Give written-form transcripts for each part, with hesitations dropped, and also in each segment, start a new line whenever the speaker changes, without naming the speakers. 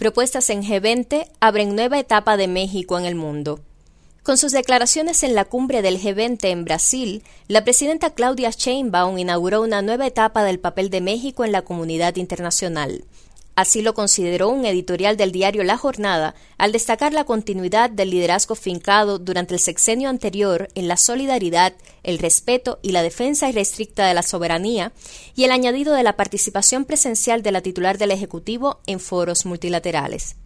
Propuestas en G20 abren nueva etapa de México en el mundo. Con sus declaraciones en la cumbre del G20 en Brasil, la presidenta Claudia Sheinbaum inauguró una nueva etapa del papel de México en la comunidad internacional. Así lo consideró un editorial del diario La Jornada, al destacar la continuidad del liderazgo fincado durante el sexenio anterior en la solidaridad, el respeto y la defensa irrestricta de la soberanía, y el añadido de la participación presencial de la titular del Ejecutivo en foros multilaterales.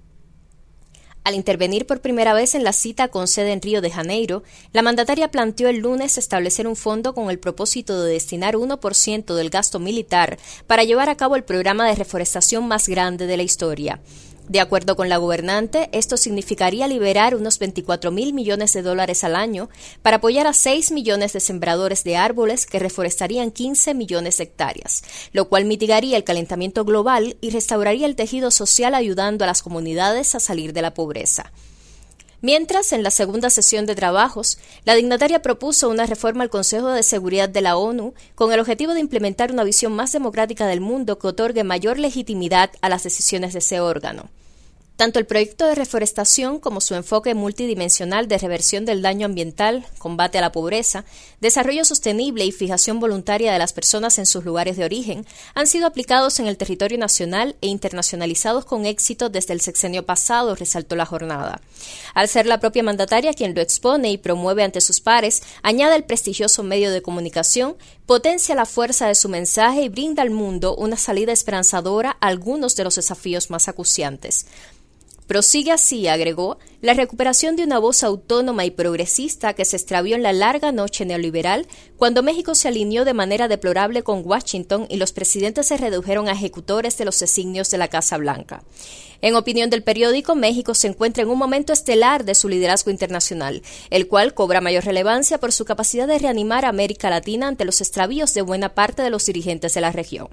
Al intervenir por primera vez en la cita con sede en Río de Janeiro, la mandataria planteó el lunes establecer un fondo con el propósito de destinar 1% del gasto militar para llevar a cabo el programa de reforestación más grande de la historia. De acuerdo con la gobernante, esto significaría liberar unos $24,000 millones al año para apoyar a 6 millones de sembradores de árboles que reforestarían 15 millones de hectáreas, lo cual mitigaría el calentamiento global y restauraría el tejido social ayudando a las comunidades a salir de la pobreza. Mientras, en la segunda sesión de trabajos, la dignataria propuso una reforma al Consejo de Seguridad de la ONU con el objetivo de implementar una visión más democrática del mundo que otorgue mayor legitimidad a las decisiones de ese órgano. Tanto el proyecto de reforestación como su enfoque multidimensional de reversión del daño ambiental, combate a la pobreza, desarrollo sostenible y fijación voluntaria de las personas en sus lugares de origen han sido aplicados en el territorio nacional e internacionalizados con éxito desde el sexenio pasado, resaltó La Jornada. Al ser la propia mandataria quien lo expone y promueve ante sus pares, añade el prestigioso medio de comunicación, potencia la fuerza de su mensaje y brinda al mundo una salida esperanzadora a algunos de los desafíos más acuciantes. Prosigue así, agregó, la recuperación de una voz autónoma y progresista que se extravió en la larga noche neoliberal cuando México se alineó de manera deplorable con Washington y los presidentes se redujeron a ejecutores de los designios de la Casa Blanca. En opinión del periódico, México se encuentra en un momento estelar de su liderazgo internacional, el cual cobra mayor relevancia por su capacidad de reanimar a América Latina ante los extravíos de buena parte de los dirigentes de la región.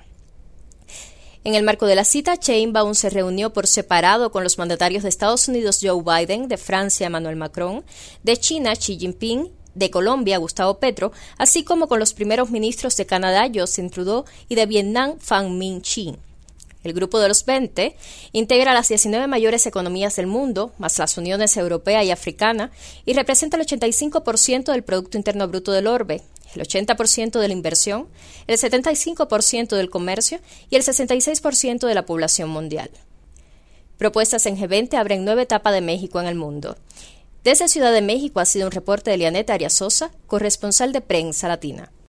En el marco de la cita, Sheinbaum se reunió por separado con los mandatarios de Estados Unidos Joe Biden, de Francia Emmanuel Macron, de China Xi Jinping, de Colombia Gustavo Petro, así como con los primeros ministros de Canadá Justin Trudeau y de Vietnam Pham Minh Chinh. El Grupo de los 20 integra las 19 mayores economías del mundo, más las uniones europea y africana, y representa el 85% del Producto Interno Bruto del orbe, el 80% de la inversión, el 75% del comercio y el 66% de la población mundial. Propuestas en G20 abren nueva etapa de México en el mundo. Desde Ciudad de México ha sido un reporte de Lianeta Arias Sosa, corresponsal de Prensa Latina.